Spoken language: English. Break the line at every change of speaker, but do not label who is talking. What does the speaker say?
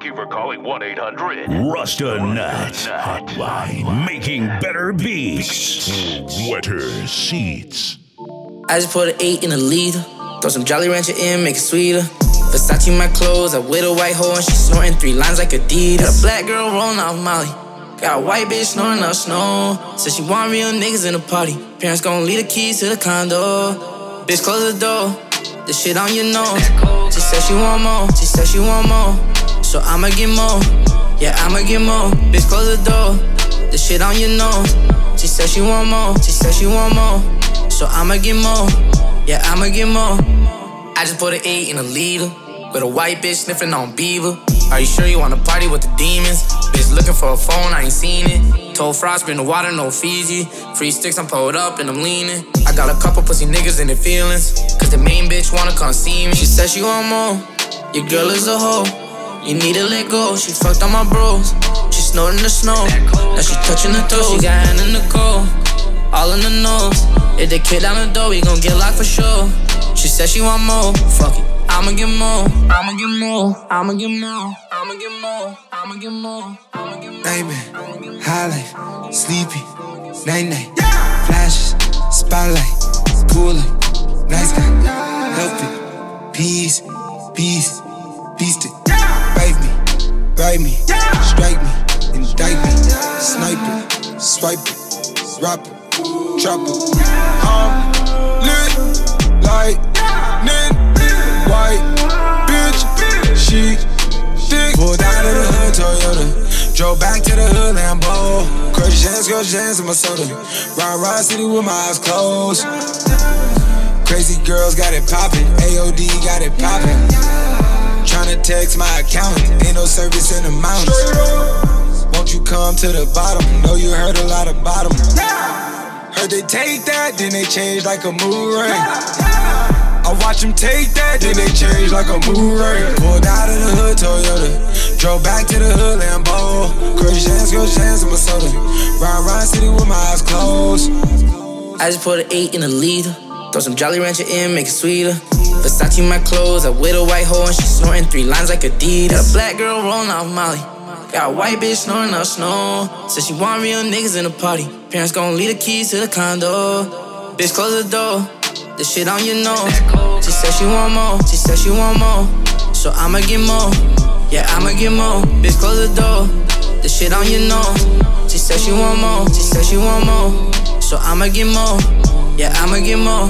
Thank you for calling 1-800
Rasta Nut Hotline, making better beats, wetter seats.
I just put an 8 in a liter. Throw some Jolly Rancher in, make it sweeter. Versace my clothes, I with a white hoe and she snorting 3 lines like Adidas. Got a black girl rolling off Molly. Got a white bitch snoring up snow. Said she want real niggas in the party. Parents gon' leave the keys to the condo. Bitch, close the door. This shit on your nose. She said she want more. She said she want more. So I'ma get more. Yeah, I'ma get more. Bitch, close the door. This shit on your nose. She said she want more. She said she want more. So I'ma get more. Yeah, I'ma get more. I just put an 8 in a liter. With a white bitch sniffing on Beaver. Are you sure you wanna party with the demons? Bitch looking for a phone, I ain't seen it. Told Frost, bring the water, no Fiji. Free sticks, I'm pulled up and I'm leaning. I got a couple pussy niggas in their feelings. Cause the main bitch wanna come see me. She said she want more. Your girl is a hoe. You need to let go. She fucked on my bros. She snorting the snow. Now she touching the toes. She got hand in the cold. All in the nose. If they kick down the door, we gon' get locked for sure. She said she want more. Fuck it. I'ma get more. I'ma get more. I'ma get more. I'ma get more. I'ma get more. I'ma get more.
Nightmare, high life, sleepy, night-night, flashes, spotlight, cooler, nice guy, healthy, peace, beast it, write me, strike me, indict me, snipe it, swipe it, drop it, drop it. I'm lit like white bitch, she thick. Pulled out of the hood Toyota, drove back to the hood Lambo. Crush hands in my soda. Ride city with my eyes closed. Crazy girls got it poppin', AOD got it poppin'. Tryna text my accountant, ain't no service in the mountains. Won't you come to the bottom? Know you heard a lot about them. Heard they take that, then they change like a mood ring. I watch them take that, then they change like a mood ring. Pulled out of the hood Toyota, drove back to the hood Lambo. Crush hands in my soda. Ride city with my eyes closed.
I just put an 8 in a liter. Throw some Jolly Rancher in, make it sweeter. Versace my clothes, I with a white hoe and she snorting 3 lines like Adidas. Got a black girl rolling off Molly. Got a white bitch snoring up snow. Said she want real niggas in the party. Parents gon' leave the keys to the condo. Bitch, close the door. This shit on your nose. She said she want more. She said she want more. So I'ma get more. Yeah, I'ma get more. Bitch, close the door. This shit on your nose. She said she want more. She said she want more. So I'ma get more. Yeah, I'ma get more.